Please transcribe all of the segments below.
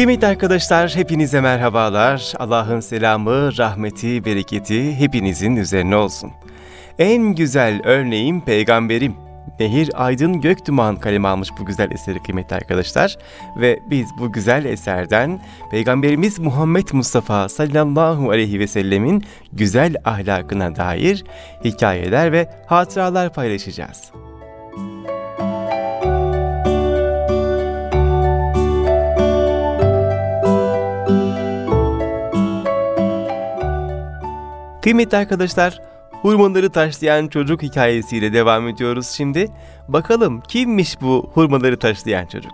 Kıymetli arkadaşlar, hepinize merhabalar. Allah'ın selamı, rahmeti, bereketi hepinizin üzerine olsun. En güzel örneğim peygamberim. Nehir Aydın Göktuman kaleme almış bu güzel eseri kıymetli arkadaşlar. Ve biz bu güzel eserden Peygamberimiz Muhammed Mustafa sallallahu aleyhi ve sellemin güzel ahlakına dair hikayeler ve hatıralar paylaşacağız. Kıymetli arkadaşlar, hurmaları taşlayan çocuk hikayesiyle devam ediyoruz şimdi. Bakalım kimmiş bu hurmaları taşlayan çocuk?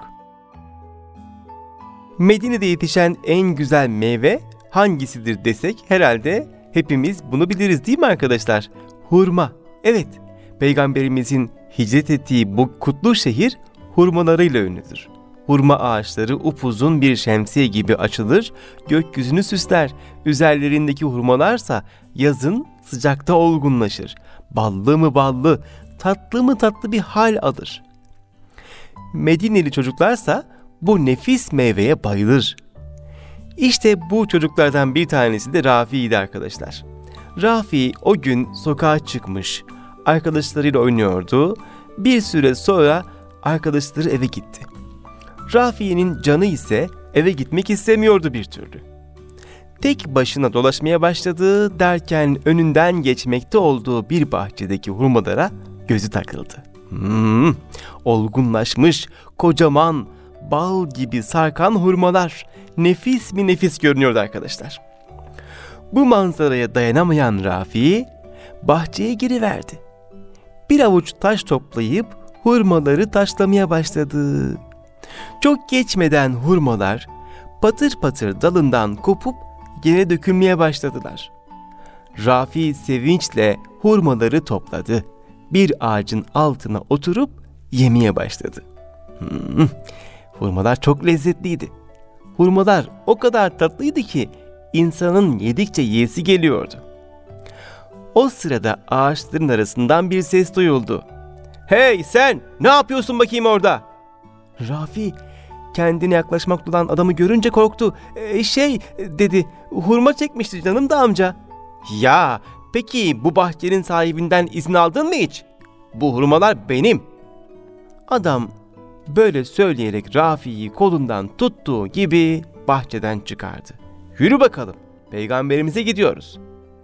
Medine'de yetişen en güzel meyve hangisidir desek herhalde hepimiz bunu biliriz değil mi arkadaşlar? Hurma. Evet, Peygamberimizin hicret ettiği bu kutlu şehir hurmalarıyla ünlüdür. Hurma ağaçları upuzun bir şemsiye gibi açılır, gökyüzünü süsler. Üzerlerindeki hurmalarsa yazın sıcakta olgunlaşır. Ballı mı ballı, tatlı mı tatlı bir hal alır. Medineli çocuklarsa bu nefis meyveye bayılır. İşte bu çocuklardan bir tanesi de Rafi'ydi arkadaşlar. Rafi o gün sokağa çıkmış, arkadaşlarıyla oynuyordu. Bir süre sonra arkadaşları eve gitti. Rafi'nin canı ise eve gitmek istemiyordu bir türlü. Tek başına dolaşmaya başladı derken önünden geçmekte olduğu bir bahçedeki hurmalara gözü takıldı. Olgunlaşmış, kocaman, bal gibi sarkan hurmalar nefis mi nefis görünüyordu arkadaşlar. Bu manzaraya dayanamayan Rafi bahçeye giriverdi. Bir avuç taş toplayıp hurmaları taşlamaya başladı. Çok geçmeden hurmalar patır patır dalından kopup yere dökülmeye başladılar. Rafi sevinçle hurmaları topladı. Bir ağacın altına oturup yemeye başladı. Hurmalar çok lezzetliydi. Hurmalar o kadar tatlıydı ki insanın yedikçe yiyesi geliyordu. O sırada ağaçların arasından bir ses duyuldu. "Hey sen, ne yapıyorsun bakayım orada?" Rafi kendine yaklaşmakta olan adamı görünce korktu. Dedi, hurma çekmişti canım da amca. "Ya peki bu bahçenin sahibinden izin aldın mı hiç? Bu hurmalar benim." Adam böyle söyleyerek Rafi'yi kolundan tuttuğu gibi bahçeden çıkardı. "Yürü bakalım, peygamberimize gidiyoruz."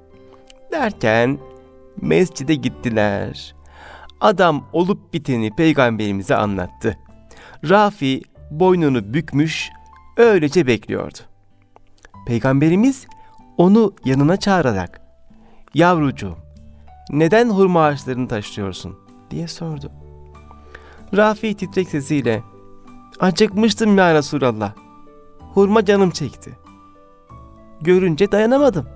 Derken mescide gittiler. Adam olup biteni peygamberimize anlattı. Rafi boynunu bükmüş, öylece bekliyordu. Peygamberimiz onu yanına çağırarak, "Yavrucuğum, neden hurma ağaçlarını taşlıyorsun?" diye sordu. Rafi titrek sesiyle, "Acıkmıştım ya Resulallah. Hurma canım çekti. Görünce dayanamadım."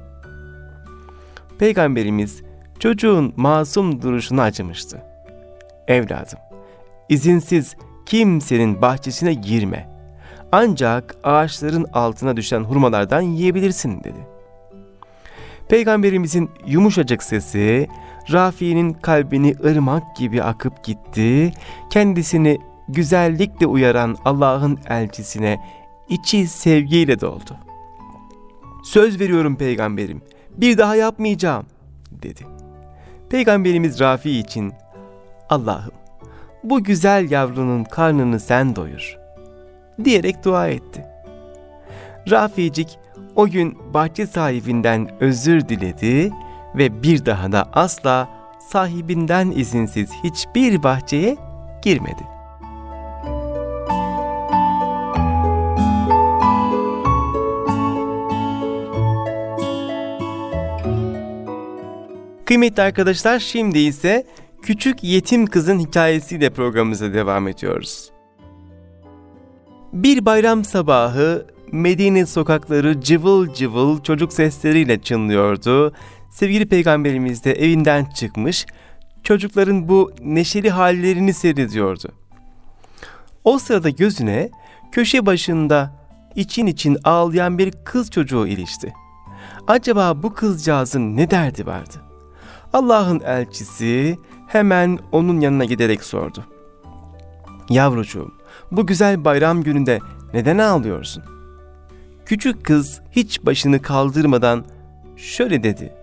Peygamberimiz çocuğun masum duruşuna acımıştı. "Evladım, izinsiz kimsenin bahçesine girme. Ancak ağaçların altına düşen hurmalardan yiyebilirsin," dedi. Peygamberimizin yumuşacık sesi Rafi'nin kalbini ırmak gibi akıp gitti. Kendisini güzellikle uyaran Allah'ın elçisine içi sevgiyle doldu. "Söz veriyorum peygamberim, bir daha yapmayacağım," dedi. Peygamberimiz Rafi için, "Allah'ım, bu güzel yavrunun karnını sen doyur," diyerek dua etti. Raficik o gün bahçe sahibinden özür diledi ve bir daha da asla sahibinden izinsiz hiçbir bahçeye girmedi. Kıymetli arkadaşlar, şimdi ise küçük yetim kızın hikayesiyle programımıza devam ediyoruz. Bir bayram sabahı Medine sokakları cıvıl cıvıl çocuk sesleriyle çınlıyordu. Sevgili Peygamberimiz de evinden çıkmış, çocukların bu neşeli hallerini seyrediyordu. O sırada gözüne köşe başında için için ağlayan bir kız çocuğu ilişti. Acaba bu kızcağızın ne derdi vardı? Allah'ın elçisi hemen onun yanına giderek sordu. "Yavrucuğum, bu güzel bayram gününde neden ağlıyorsun?" Küçük kız hiç başını kaldırmadan şöyle dedi: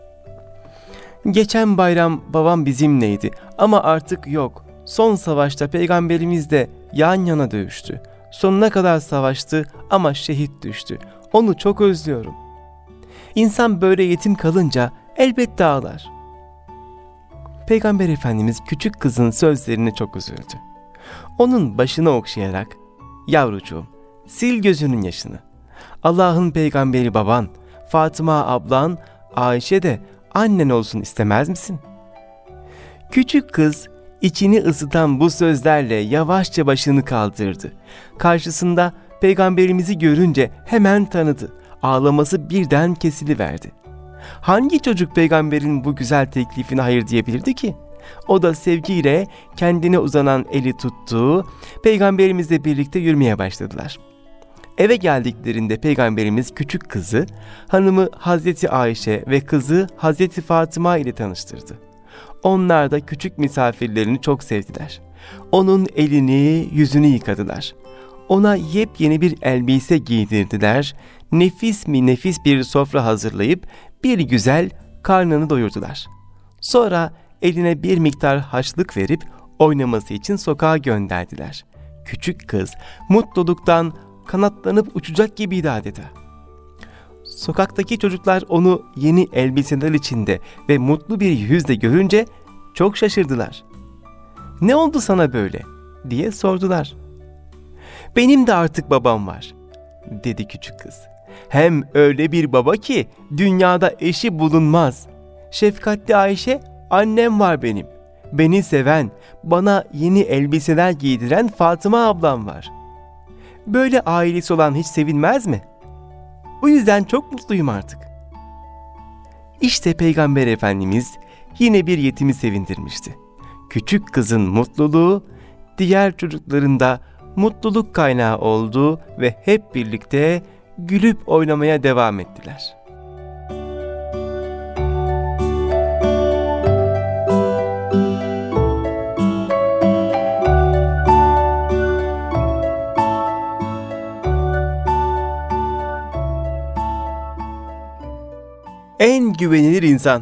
"Geçen bayram babam bizimleydi ama artık yok. Son savaşta peygamberimiz de yan yana dövüştü. Sonuna kadar savaştı ama şehit düştü. Onu çok özlüyorum." İnsan böyle yetim kalınca elbette ağlar. Peygamber Efendimiz küçük kızın sözlerine çok üzüldü. Onun başını okşayarak, "Yavrucuğum, sil gözünün yaşını. Allah'ın peygamberi baban, Fatıma ablan, Ayşe de annen olsun istemez misin?" Küçük kız içini ısıtan bu sözlerle yavaşça başını kaldırdı. Karşısında peygamberimizi görünce hemen tanıdı. Ağlaması birden kesiliverdi. Hangi çocuk peygamberin bu güzel teklifine hayır diyebilirdi ki? O da sevgiyle kendine uzanan eli tuttu, peygamberimizle birlikte yürümeye başladılar. Eve geldiklerinde peygamberimiz küçük kızı, hanımı Hazreti Ayşe ve kızı Hazreti Fatıma ile tanıştırdı. Onlar da küçük misafirlerini çok sevdiler. Onun elini, yüzünü yıkadılar. Ona yepyeni bir elbise giydirdiler. Nefis mi nefis bir sofra hazırlayıp bir güzel karnını doyurdular. Sonra eline bir miktar harçlık verip oynaması için sokağa gönderdiler. Küçük kız mutluluktan kanatlanıp uçacak gibiydi adeta. Sokaktaki çocuklar onu yeni elbiseler içinde ve mutlu bir yüzle görünce çok şaşırdılar. "Ne oldu sana böyle?" diye sordular. "Benim de artık babam var," dedi küçük kız. "Hem öyle bir baba ki dünyada eşi bulunmaz. Şefkatli Ayşe annem var benim. Beni seven, bana yeni elbiseler giydiren Fatıma ablam var. Böyle ailesi olan hiç sevinmez mi? Bu yüzden çok mutluyum artık." İşte Peygamber Efendimiz yine bir yetimi sevindirmişti. Küçük kızın mutluluğu diğer çocukların da mutluluk kaynağı oldu ve hep birlikte gülüp oynamaya devam ettiler. En güvenilir insan.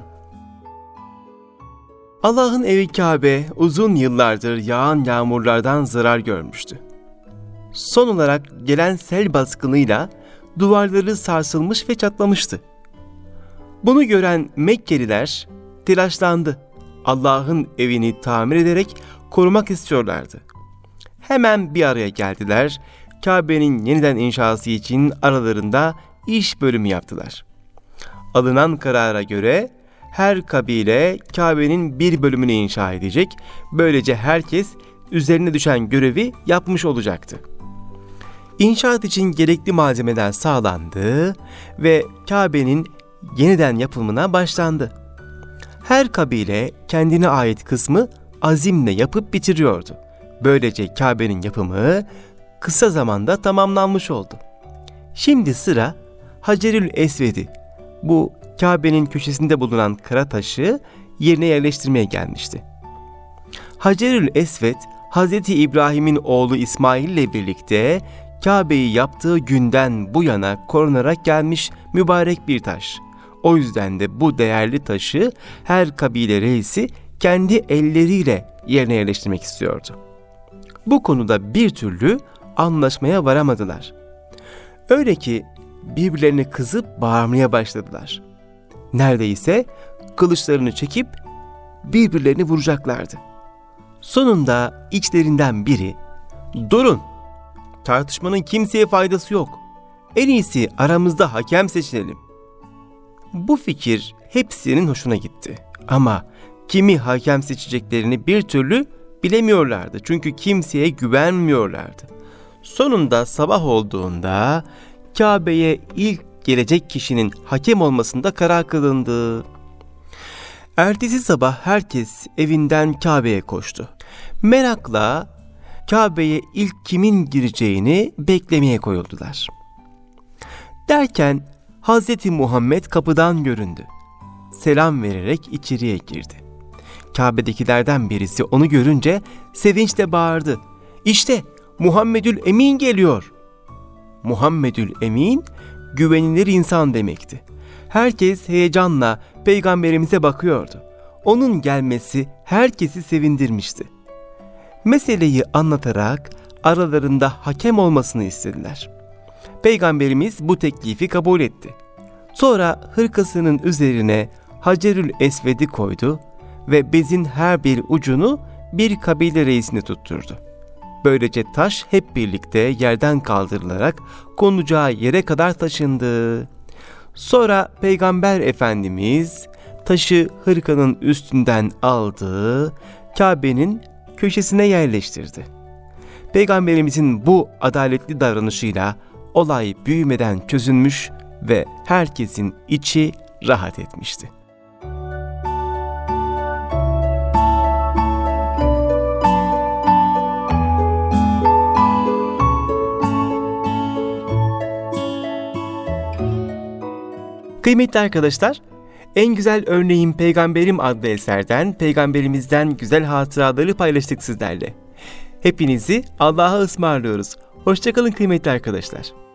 Allah'ın evi Kabe uzun yıllardır yağan yağmurlardan zarar görmüştü. Son olarak gelen sel baskınıyla duvarları sarsılmış ve çatlamıştı. Bunu gören Mekkeliler telaşlandı. Allah'ın evini tamir ederek korumak istiyorlardı. Hemen bir araya geldiler. Kabe'nin yeniden inşası için aralarında iş bölümü yaptılar. Alınan karara göre her kabile Kabe'nin bir bölümünü inşa edecek. Böylece herkes üzerine düşen görevi yapmış olacaktı. İnşaat için gerekli malzemeler sağlandı ve Kabe'nin yeniden yapımına başlandı. Her kabile kendine ait kısmı azimle yapıp bitiriyordu. Böylece Kabe'nin yapımı kısa zamanda tamamlanmış oldu. Şimdi sıra Hacerül Esved'i, bu Kabe'nin köşesinde bulunan kara taşı yerine yerleştirmeye gelmişti. Hacerül Esved, Hz. İbrahim'in oğlu İsmail ile birlikte Kabe'yi yaptığı günden bu yana korunarak gelmiş mübarek bir taş. O yüzden de bu değerli taşı her kabile reisi kendi elleriyle yerine yerleştirmek istiyordu. Bu konuda bir türlü anlaşmaya varamadılar. Öyle ki birbirlerine kızıp bağırmaya başladılar. Neredeyse kılıçlarını çekip birbirlerini vuracaklardı. Sonunda içlerinden biri, "Durun, tartışmanın kimseye faydası yok. En iyisi aramızda hakem seçelim." Bu fikir hepsinin hoşuna gitti. Ama kimi hakem seçeceklerini bir türlü bilemiyorlardı. Çünkü kimseye güvenmiyorlardı. Sonunda sabah olduğunda Kabe'ye ilk gelecek kişinin hakem olmasında karar kılındı. Ertesi sabah herkes evinden Kabe'ye koştu. Merakla Kabe'ye ilk kimin gireceğini beklemeye koyuldular. Derken Hz. Muhammed kapıdan göründü. Selam vererek içeriye girdi. Kabe'dekilerden birisi onu görünce sevinçle bağırdı. "İşte Muhammedül Emin geliyor." Muhammedül Emin güvenilir insan demekti. Herkes heyecanla Peygamberimize bakıyordu. Onun gelmesi herkesi sevindirmişti. Meseleyi anlatarak aralarında hakem olmasını istediler. Peygamberimiz bu teklifi kabul etti. Sonra hırkasının üzerine Hacerül Esved'i koydu ve bezin her bir ucunu bir kabile reisine tutturdu. Böylece taş hep birlikte yerden kaldırılarak konacağı yere kadar taşındı. Sonra Peygamber Efendimiz taşı hırkanın üstünden aldı, Kabe'nin köşesine yerleştirdi. Peygamberimizin bu adaletli davranışıyla olay büyümeden çözülmüş ve herkesin içi rahat etmişti. Kıymetli arkadaşlar, En Güzel Örneğim Peygamberim adlı eserden Peygamberimizden güzel hatıraları paylaştık sizlerle. Hepinizi Allah'a ısmarlıyoruz. Hoşça kalın kıymetli arkadaşlar.